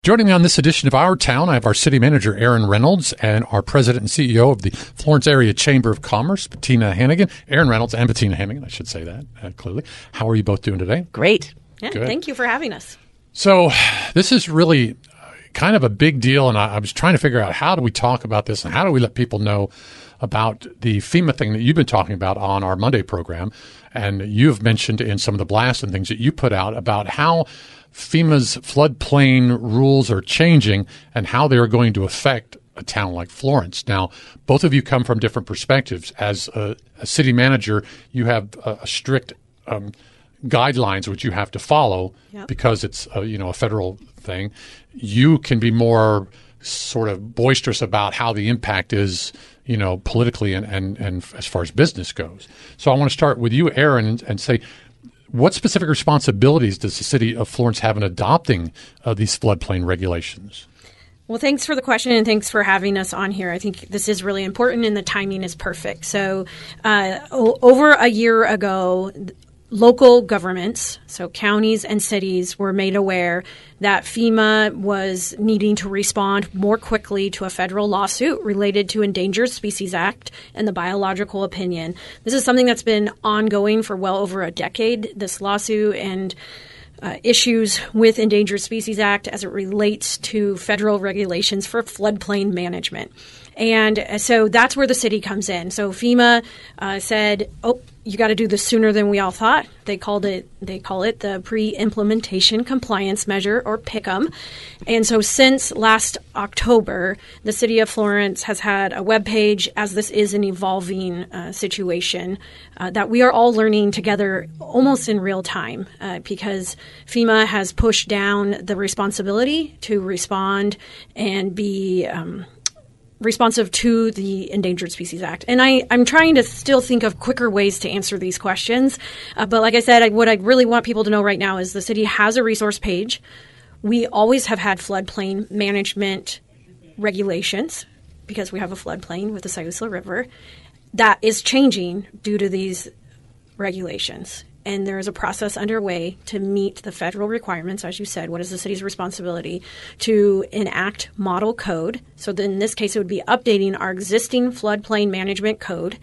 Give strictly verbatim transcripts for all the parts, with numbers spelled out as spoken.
Joining me on this edition of Our Town, I have our city manager, Aaron Reynolds, and our president and C E O of the Florence Area Chamber of Commerce, Bettina Hannigan. Aaron Reynolds and Bettina Hannigan, I should say that uh, clearly. How are you both doing today? Great. Yeah, Good. Thank you for having us. So this is really kind of a big deal, and I, I was trying to figure out how do we talk about this and how do we let people know about the FEMA thing that you've been talking about on our Monday program. And you've mentioned in some of the blasts and things that you put out about how FEMA's floodplain rules are changing and how they're going to affect a town like Florence. Now, both of you come from different perspectives. As a, a city manager, you have a, a strict um, guidelines which you have to follow yep. because it's a, you know a federal thing. You can be more sort of boisterous about how the impact is, you know, politically and, and, and as far as business goes. So I want to start with you, Aaron, and, and say, what specific responsibilities does the city of Florence have in adopting uh, these floodplain regulations? Well, thanks for the question, and thanks for having us on here. I think this is really important, and the timing is perfect. So uh, o- over a year ago, local governments, so counties and cities, were made aware that FEMA was needing to respond more quickly to a federal lawsuit related to Endangered Species Act and the biological opinion. This is something that's been ongoing for well over a decade, this lawsuit and uh, issues with Endangered Species Act as it relates to federal regulations for floodplain management. And so that's where the city comes in. So FEMA uh, said, oh, you got to do this sooner than we all thought. They called it, they call it the Pre-Implementation Compliance Measure, or P I C M. And so since last October, the city of Florence has had a webpage, as this is an evolving uh, situation, uh, that we are all learning together almost in real time uh, because FEMA has pushed down the responsibility to respond and be um, responsive to the Endangered Species Act. And I, I'm trying to still think of quicker ways to answer these questions. Uh, but like I said, I, what I really want people to know right now is the city has a resource page. We always have had floodplain management regulations because we have a floodplain with the Siuslaw River. That is changing due to these regulations. And there is a process underway to meet the federal requirements. As you said, what is the city's responsibility to enact model code? So then in this case, it would be updating our existing floodplain management code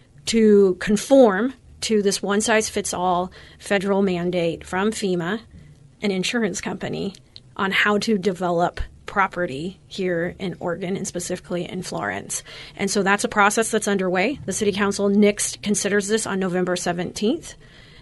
to conform to this one-size-fits-all federal mandate from FEMA, an insurance company, on how to develop property here in Oregon and specifically in Florence. And so that's a process that's underway. The City Council next considers this on November seventeenth.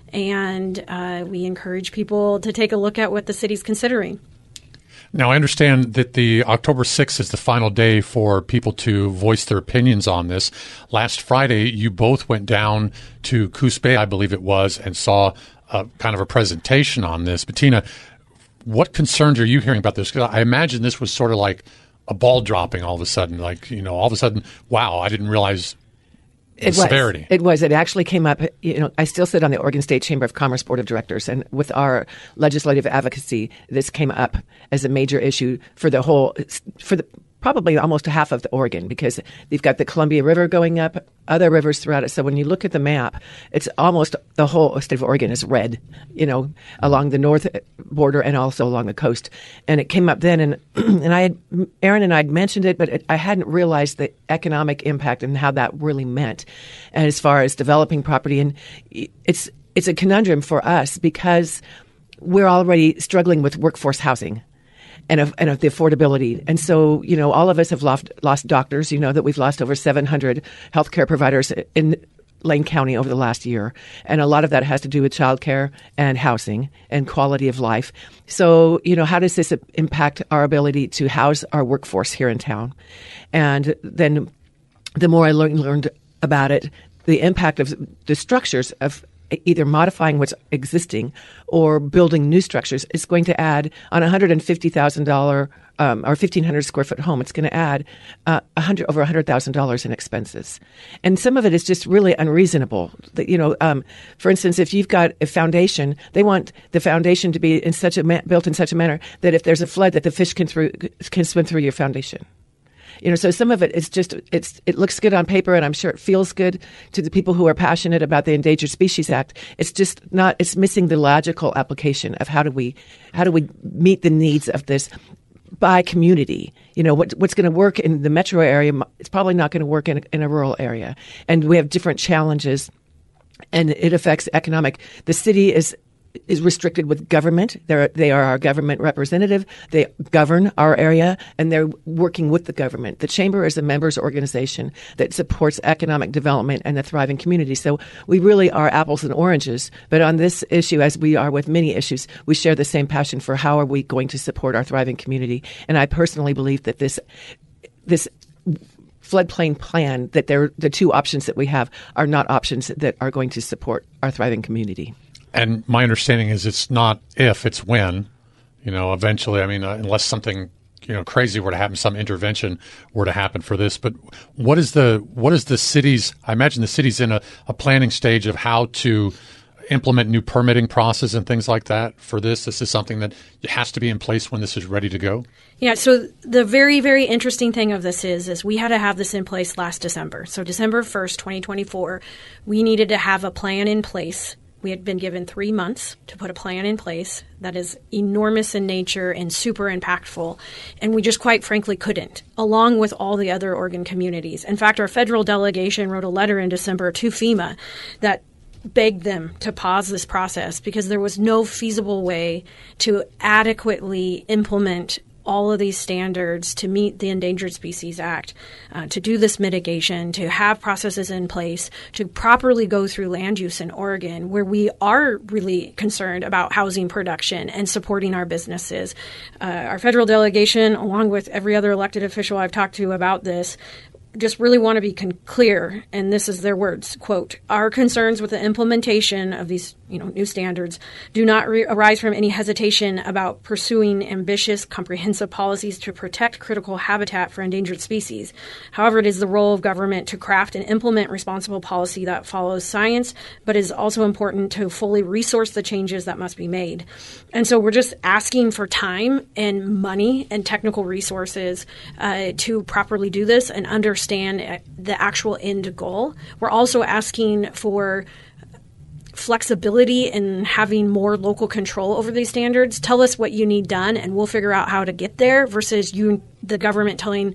And uh, we encourage people to take a look at what the city's considering. Now, I understand that the October sixth is the final day for people to voice their opinions on this. Last Friday, you both went down to Coos Bay, I believe it was, and saw a, kind of a presentation on this. Bettina, what concerns are you hearing about this? Because I imagine this was sort of like a ball dropping all of a sudden. Like, you know, all of a sudden, wow, I didn't realize the it severity. Was. It was. It actually came up. You know, I still sit on the Oregon State Chamber of Commerce Board of Directors, and with our legislative advocacy, this came up as a major issue for the whole, for the probably almost half of the Oregon, because they've got the Columbia River going up, other rivers throughout it. So when you look at the map, it's almost the whole state of Oregon is red, you know, along the north border and also along the coast. And it came up then, and and I had, Aaron and I had mentioned it, but it, I hadn't realized the economic impact and how that really meant, and as far as developing property. And it's it's a conundrum for us because we're already struggling with workforce housing and of, and of the affordability. And so, you know, all of us have lost, lost doctors. You know that we've lost over seven hundred healthcare providers in Lane County over the last year. And a lot of that has to do with childcare and housing and quality of life. So, you know, how does this impact our ability to house our workforce here in town? And then the more I learned, learned about it, the impact of the structures of either modifying what's existing or building new structures is going to add on a one hundred fifty thousand dollars um, or fifteen hundred square foot home, it's going to add uh, one hundred, over one hundred thousand dollars in expenses. And some of it is just really unreasonable. That, you know, um, for instance, if you've got a foundation, they want the foundation to be in such a ma- built in such a manner that if there's a flood, that the fish can through can swim through your foundation. You know, so some of it is just, it's, it looks good on paper, and I'm sure it feels good to the people who are passionate about the Endangered Species Act. It's just not, it's missing the logical application of how do we, how do we meet the needs of this by community. You know, what, what's going to work in the metro area, it's probably not going to work in a, in a rural area. And we have different challenges, and it affects economic. The city is is restricted with government. They're, they are our government representative. They govern our area, and they're working with the government. The Chamber is a members organization that supports economic development and a thriving community. So we really are apples and oranges. But on this issue, as we are with many issues, we share the same passion for how are we going to support our thriving community. And I personally believe that this this floodplain plan, that they're, the two options that we have are not options that are going to support our thriving community. And my understanding is it's not if, it's when. You know, eventually, I mean, uh, unless something, you know, crazy were to happen, some intervention were to happen for this. But what is the what is the city's? I imagine the city's in a, a planning stage of how to implement new permitting process and things like that for this. This is something that has to be in place when this is ready to go. Yeah. So the very, very interesting thing of this is, is we had to have this in place last December. So December first, twenty twenty-four, we needed to have a plan in place. We had been given three months to put a plan in place that is enormous in nature and super impactful. And we just quite frankly couldn't, along with all the other Oregon communities. In fact, our federal delegation wrote a letter in December to FEMA that begged them to pause this process because there was no feasible way to adequately implement all of these standards to meet the Endangered Species Act, uh, to do this mitigation, to have processes in place, to properly go through land use in Oregon, where we are really concerned about housing production and supporting our businesses. Uh, our federal delegation, along with every other elected official I've talked to about this, just really want to be con- clear, and this is their words, quote, "Our concerns with the implementation of these you know, new standards do not re- arise from any hesitation about pursuing ambitious, comprehensive policies to protect critical habitat for endangered species. However, it is the role of government to craft and implement responsible policy that follows science, but is also important to fully resource the changes that must be made." And so we're just asking for time and money and technical resources uh, to properly do this and understand understand the actual end goal. We're also asking for flexibility in having more local control over these standards. Tell us what you need done and we'll figure out how to get there, versus you, the government, telling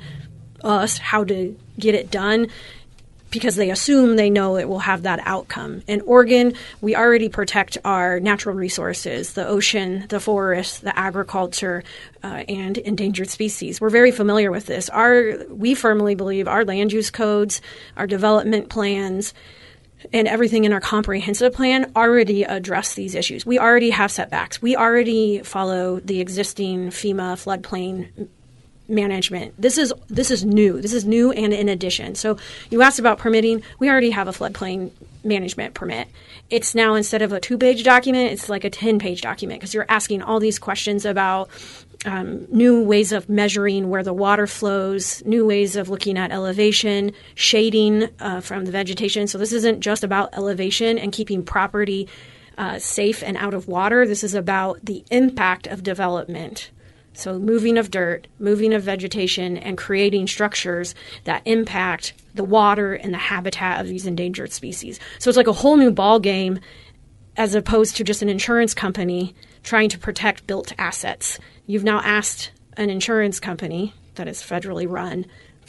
us how to get it done because they assume they know it will have that outcome. In Oregon, we already protect our natural resources, the ocean, the forests, the agriculture, uh, and endangered species. We're very familiar with this. Our, we firmly believe our land use codes, our development plans, and everything in our comprehensive plan already address these issues. We already have setbacks. We already follow the existing FEMA floodplain management. This is this is new. This is new and in addition. So you asked about permitting. We already have a floodplain management permit. It's now, instead of a two-page document, it's like a ten-page document because you're asking all these questions about um, new ways of measuring where the water flows, new ways of looking at elevation, shading uh, from the vegetation. So this isn't just about elevation and keeping property uh, safe and out of water. This is about the impact of development. So moving of dirt, moving of vegetation, and creating structures that impact the water and the habitat of these endangered species. So it's like a whole new ball game as opposed to just an insurance company trying to protect built assets. You've now asked an insurance company that is federally run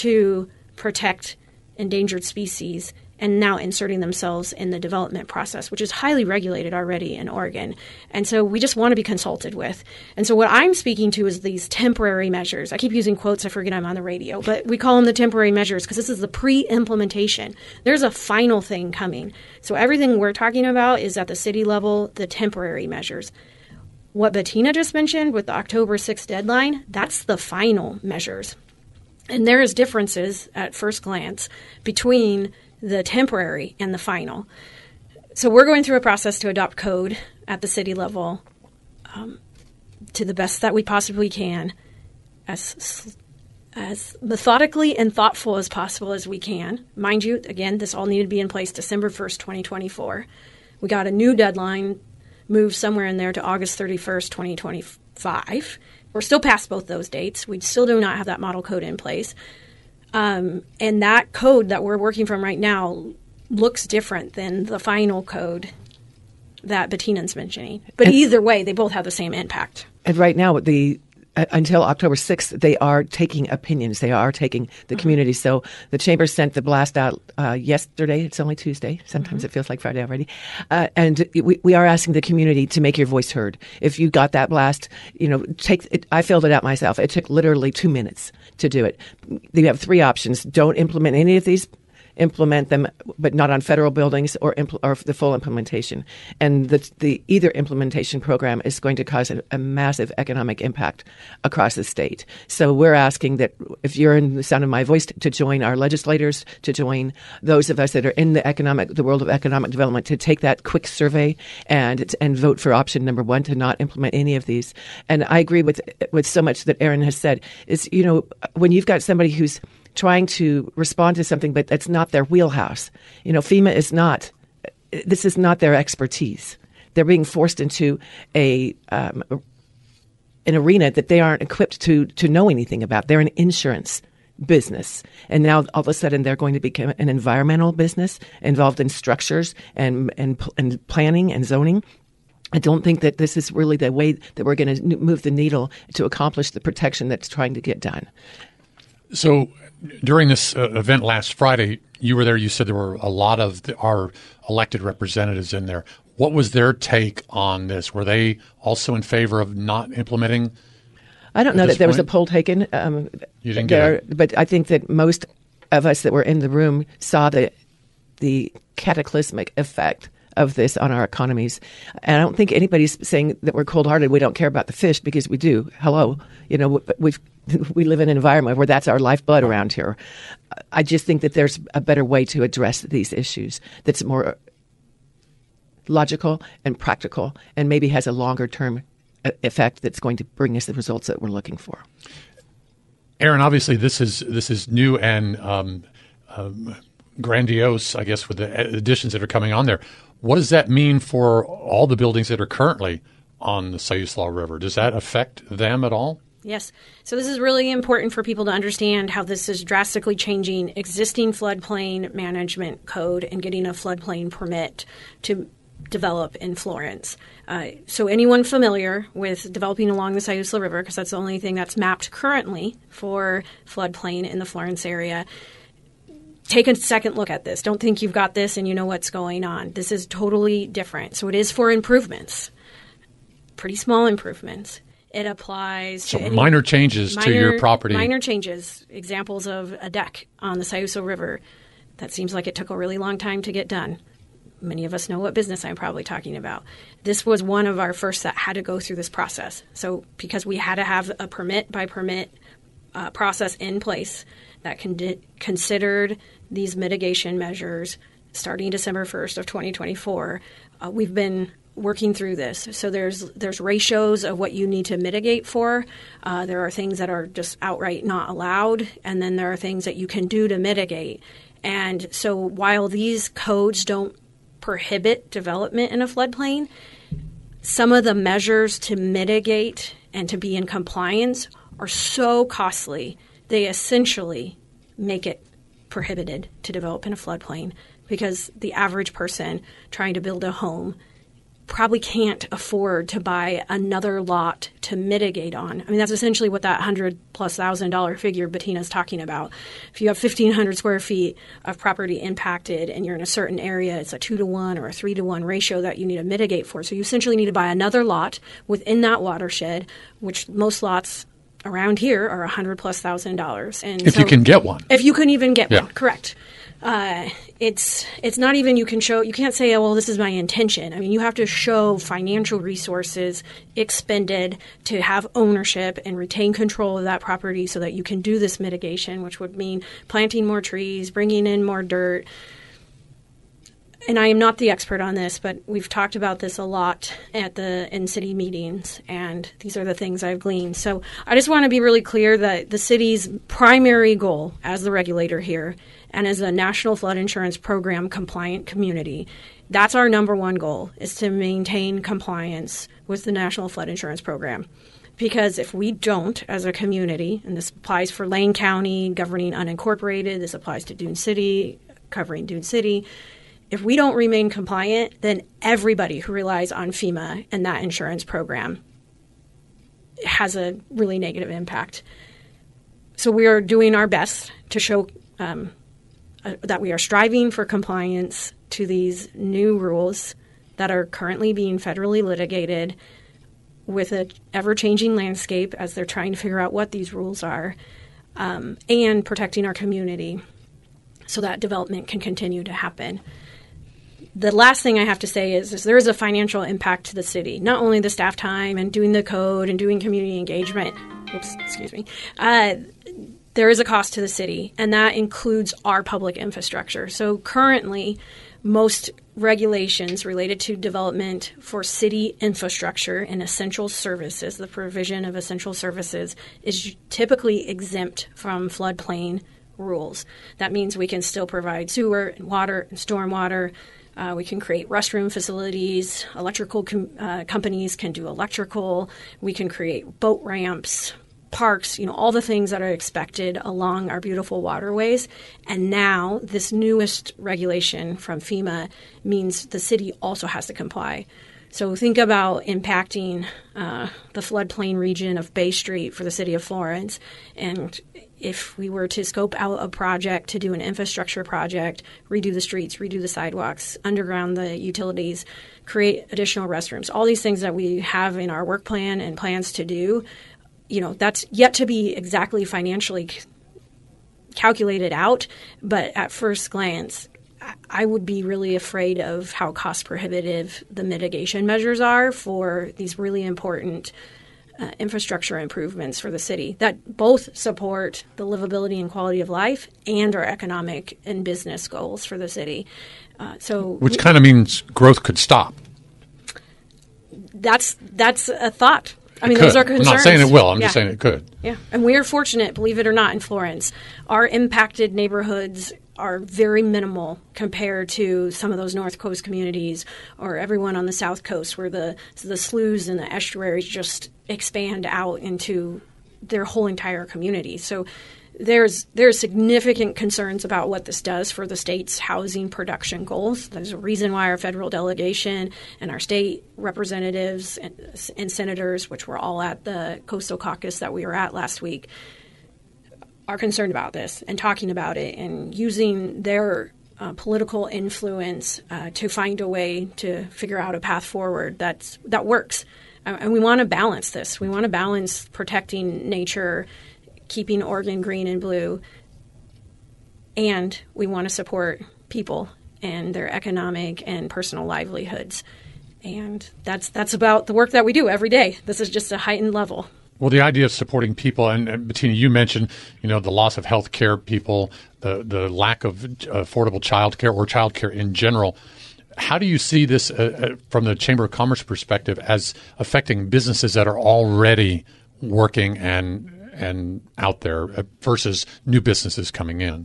to protect endangered species and now inserting themselves in the development process, which is highly regulated already in Oregon. And so we just want to be consulted with. And so what I'm speaking to is these temporary measures. I keep using quotes. I forget I'm on the radio, but we call them the temporary measures because this is the pre-implementation. There's a final thing coming. So everything we're talking about is at the city level, the temporary measures. What Bettina just mentioned with the October sixth deadline, that's the final measures. And there is differences at first glance between the temporary and the final. So we're going through a process to adopt code at the city level um, to the best that we possibly can, as as methodically and thoughtful as possible as we can. Mind you, again, this all needed to be in place December first, twenty twenty-four. We got a new deadline moved somewhere in there to August thirty-first, twenty twenty-five. We're still past both those dates. We still do not have that model code in place. Um, and that code that we're working from right now looks different than the final code that Bettina's mentioning. But and, either way, they both have the same impact. And right now, the uh, until October sixth, they are taking opinions. They are taking the mm-hmm. community. So the chamber sent the blast out uh, yesterday. It's only Tuesday. Sometimes mm-hmm. it feels like Friday already. Uh, and we, we are asking the community to make your voice heard. If you got that blast, you know, take it. I filled it out myself. It took literally two minutes to do it. You have three options. Don't implement any of these. Implement them, but not on federal buildings or, impl- or the full implementation. And the, the either implementation program is going to cause a, a massive economic impact across the state. So we're asking that if you're in the sound of my voice, to, to join our legislators, to join those of us that are in the economic, the world of economic development, to take that quick survey and and vote for option number one, to not implement any of these. And I agree with with so much that Erin has said. Is, you know, when you've got somebody who's trying to respond to something, but that's not their wheelhouse. You know, FEMA is not, this is not their expertise. They're being forced into a um, an arena that they aren't equipped to to know anything about. They're an insurance business. And now all of a sudden they're going to become an environmental business involved in structures and and, and planning and zoning. I don't think that this is really the way that we're going to move the needle to accomplish the protection that's trying to get done. So during this uh, event last Friday, you were there. You said there were a lot of the, our elected representatives in there. What was their take on this? Were they also in favor of not implementing? I don't know that there point? was a poll taken. Um, you didn't there, get it. But I think that most of us that were in the room saw the the cataclysmic effect of this on our economies. And I don't think anybody's saying that we're cold-hearted. We don't care about the fish, because we do. Hello. You know, we've we live in an environment where that's our lifeblood around here. I just think that there's a better way to address these issues that's more logical and practical, and maybe has a longer term effect that's going to bring us the results that we're looking for. Erin, obviously this is this is new and um, um, grandiose, I guess, with the additions that are coming on there. What does that mean for all the buildings that are currently on the Siuslaw River? Does that affect them at all? Yes. So this is really important for people to understand how this is drastically changing existing floodplain management code and getting a floodplain permit to develop in Florence. Uh, so anyone familiar with developing along the Siuslaw River, because that's the only thing that's mapped currently for floodplain in the Florence area, take a second look at this. Don't think you've got this and you know what's going on. This is totally different. So it is for improvements, pretty small improvements. It applies so to any, minor changes minor, to your property. Minor changes, examples of a deck on the Siuslaw River. That seems like it took a really long time to get done. Many of us know what business I'm probably talking about. This was one of our first that had to go through this process. So because we had to have a permit by permit uh, process in place that con- considered these mitigation measures starting December first of twenty twenty-four, uh, we've been working through this. So there's there's ratios of what you need to mitigate for. Uh, there are things that are just outright not allowed, and then there are things that you can do to mitigate. And so while these codes don't prohibit development in a floodplain, some of the measures to mitigate and to be in compliance are so costly, they essentially make it prohibited to develop in a floodplain, because the average person trying to build a home probably can't afford to buy another lot to mitigate on. I mean, that's essentially what that one hundred plus thousand dollar figure Bettina's talking about. If you have fifteen hundred square feet of property impacted and you're in a certain area, it's a two to one or a three to one ratio that you need to mitigate for. So you essentially need to buy another lot within that watershed, which most lots around here are one hundred plus thousand dollars. And if so, you can get one. If you can even get yeah. one, correct. Uh, it's it's not even you can show you can't say, oh, well, this is my intention. I mean, you have to show financial resources expended to have ownership and retain control of that property so that you can do this mitigation, which would mean planting more trees, bringing in more dirt. And I am not the expert on this, but we've talked about this a lot at the in-city meetings, and these are the things I've gleaned. So I just want to be really clear that the city's primary goal as the regulator here and as a National Flood Insurance Program compliant community, that's our number one goal, is to maintain compliance with the National Flood Insurance Program. Because if we don't, as a community, and this applies for Lane County governing unincorporated, this applies to Dune City covering Dune City, if we don't remain compliant, then everybody who relies on FEMA and that insurance program has a really negative impact. So we are doing our best to show um, uh, that we are striving for compliance to these new rules that are currently being federally litigated with an ever-changing landscape as they're trying to figure out what these rules are, um, and protecting our community so that development can continue to happen. The last thing I have to say is, is there is a financial impact to the city, not only the staff time and doing the code and doing community engagement. Oops, excuse me. Uh, there is a cost to the city, and that includes our public infrastructure. So currently, most regulations related to development for city infrastructure and essential services, the provision of essential services, is typically exempt from floodplain rules. That means we can still provide sewer and water and stormwater. Uh, we can create restroom facilities. Electrical com- uh, companies can do electrical. We can create boat ramps, parks, you know, all the things that are expected along our beautiful waterways. And now this newest regulation from FEMA means the city also has to comply. So think about impacting uh, the floodplain region of Bay Street for the city of Florence. And if we were to scope out a project to do an infrastructure project, redo the streets, redo the sidewalks, underground the utilities, create additional restrooms, all these things that we have in our work plan and plans to do, you know, that's yet to be exactly financially c- calculated out. But at first glance, I would be really afraid of how cost prohibitive the mitigation measures are for these really important uh, infrastructure improvements for the city that both support the livability and quality of life and our economic and business goals for the city. Uh, so, which kind of means growth could stop. That's that's a thought. I mean, could. those are concerns. I'm not saying it will. I'm yeah. just saying it could. Yeah, and we are fortunate, believe it or not, in Florence. Our impacted neighborhoods are very minimal compared to some of those North Coast communities or everyone on the South Coast where the the sloughs and the estuaries just expand out into their whole entire community. So there's there's significant concerns about what this does for the state's housing production goals. There's a reason why our federal delegation and our state representatives and, and senators, which were all at the Coastal Caucus that we were at last week, are concerned about this and talking about it and using their uh, political influence uh, to find a way to figure out a path forward that's that works. Uh, and we want to balance this. We want to balance protecting nature, keeping Oregon green and blue, and we want to support people and their economic and personal livelihoods. And that's that's about the work that we do every day. This is just a heightened level. Well, the idea of supporting people, and, and Bettina, you mentioned, you know, the loss of health care people, the, the lack of affordable child care or child care in general. How do you see this uh, from the Chamber of Commerce perspective as affecting businesses that are already working and and out there versus new businesses coming in?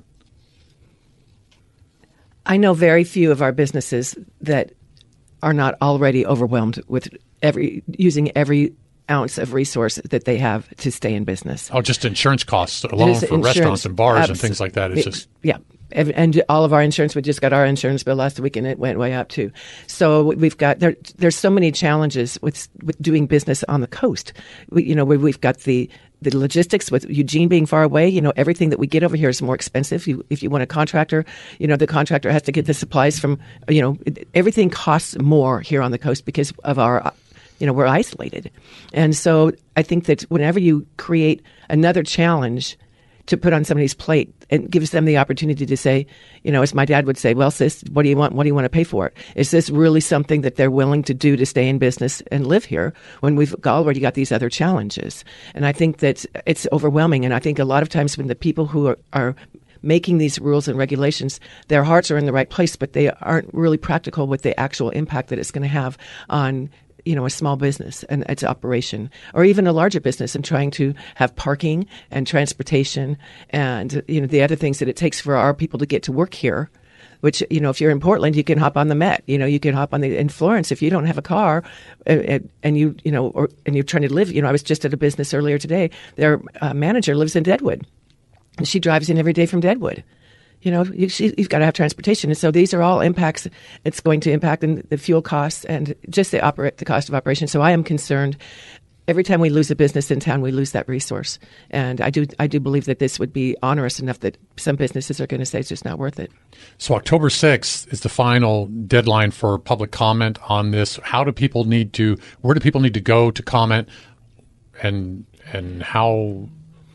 I know very few of our businesses that are not already overwhelmed with every using every ounce of resource that they have to stay in business. Oh, just insurance costs alone for insurance, restaurants and bars abs- and things like that. It's just yeah. And all of our insurance, we just got our insurance bill last week, and it went way up too. So we've got there. There's so many challenges with with doing business on the coast. We, you know, we've got the the logistics with Eugene being far away. You know, everything that we get over here is more expensive. You, if you want a contractor, you know, the contractor has to get the supplies from. You know, everything costs more here on the coast because of our. You know, we're isolated, and so I think that whenever you create another challenge to put on somebody's plate, it gives them the opportunity to say, you know, as my dad would say, well, sis, what do you want? What do you want to pay for it? Is this really something that they're willing to do to stay in business and live here when we've already got these other challenges? And I think that it's overwhelming. And I think a lot of times when the people who are, are making these rules and regulations, their hearts are in the right place, but they aren't really practical with the actual impact that it's going to have on you know, a small business and its operation, or even a larger business and trying to have parking and transportation and, you know, the other things that it takes for our people to get to work here, which, you know, if you're in Portland, you can hop on the Met, you know, you can hop on the, in Florence, if you don't have a car and, and you, you know, or, and you're trying to live, you know, I was just at a business earlier today, their uh, manager lives in Deadwood and she drives in every day from Deadwood. You know, you, you've got to have transportation. And so these are all impacts. It's going to impact in the fuel costs and just the operate the cost of operation. So I am concerned every time we lose a business in town, we lose that resource. And I do I do believe that this would be onerous enough that some businesses are going to say it's just not worth it. So October sixth is the final deadline for public comment on this. How do people need to, where do people need to go to comment, and and how?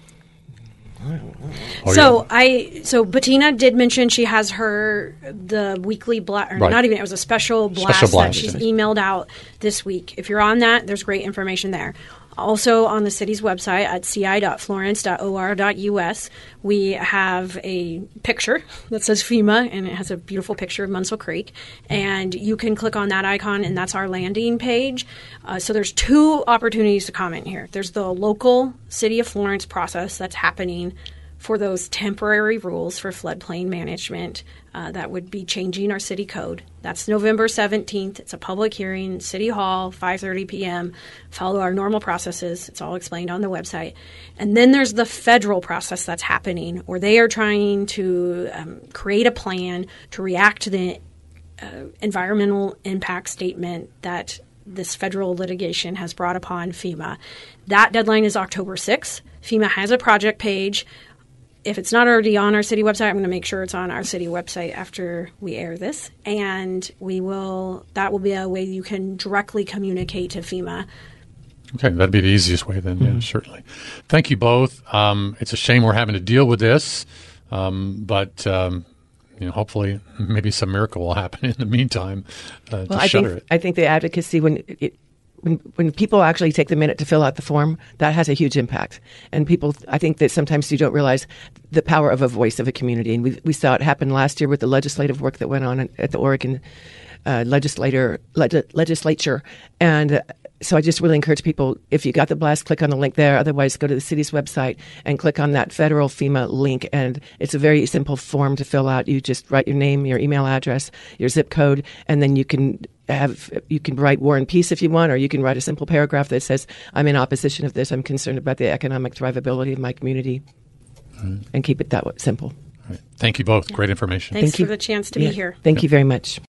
Oh, so yeah. I so Bettina did mention she has her the weekly blast, or Right. not even, it was a special blast, Special blast, that she's yes. emailed out this week. If you're on that, there's great information there. Also on the city's website at c i dot florence dot o r dot u s, we have a picture that says FEMA, and it has a beautiful picture of Munsell Creek. And you can click on that icon, and that's our landing page. Uh, so there's two opportunities to comment here. There's the local City of Florence process that's happening for those temporary rules for floodplain management uh, that would be changing our city code. That's November seventeenth. It's a public hearing, City Hall, five thirty p.m. Follow our normal processes. It's all explained on the website. And then there's the federal process that's happening, where they are trying to um, create a plan to react to the uh, environmental impact statement that this federal litigation has brought upon FEMA. That deadline is October sixth. FEMA has a project page. If it's not already on our city website, I'm going to make sure it's on our city website after we air this. And we will, that will be a way you can directly communicate to FEMA. Okay, that'd be the easiest way then, yeah, certainly. Thank you both. Um, it's a shame we're having to deal with this, um, but um, you know, hopefully maybe some miracle will happen in the meantime uh, Well, to I shutter think, it. I think the advocacy, when it, when when people actually take the minute to fill out the form, that has a huge impact. And people, I think that sometimes you don't realize the power of a voice of a community. And we we saw it happen last year with the legislative work that went on at the Oregon uh, legislator leg- legislature. And uh, so I just really encourage people, if you got the blast, click on the link there. Otherwise, go to the city's website and click on that federal FEMA link. And it's a very simple form to fill out. You just write your name, your email address, your zip code, and then you can have you can write War and Peace if you want, or you can write a simple paragraph that says, I'm in opposition of this. I'm concerned about the economic thrivability of my community. Right. And keep it that way, simple. Right. Thank you both. Great information. Thanks Thank you. for the chance to Yeah. be here. Thank you very much.